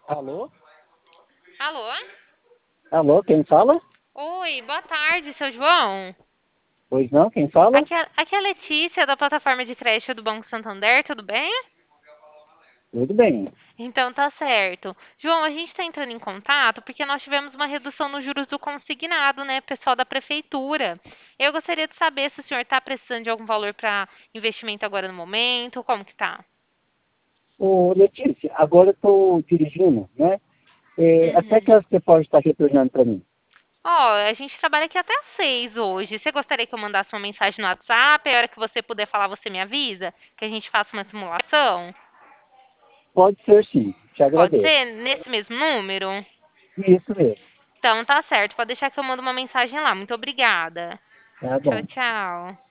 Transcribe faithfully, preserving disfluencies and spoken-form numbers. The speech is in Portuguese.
Alô? Alô? Alô, quem fala? Oi, boa tarde, seu João. Pois não, quem fala? Aqui é, aqui é a Letícia, da plataforma de crédito do Banco Santander, tudo bem? Tudo bem. Então tá certo. João, a gente está entrando em contato porque nós tivemos uma redução nos juros do consignado, né, pessoal da prefeitura. Eu gostaria de saber se o senhor está precisando de algum valor para investimento agora no momento, como que tá? Ô, Letícia, agora eu estou dirigindo, né? É, até que Uhum. horas você pode estar retornando para mim? Ó, a gente trabalha aqui até às seis hoje. Você gostaria que eu mandasse uma mensagem no WhatsApp? A hora que você puder falar, você me avisa? Que a gente faça uma simulação? Pode ser sim, te Pode agradeço. ser nesse mesmo número? Isso mesmo. Então tá certo, pode deixar que eu mando uma mensagem lá. Muito obrigada. Tá Tchau, bom. tchau.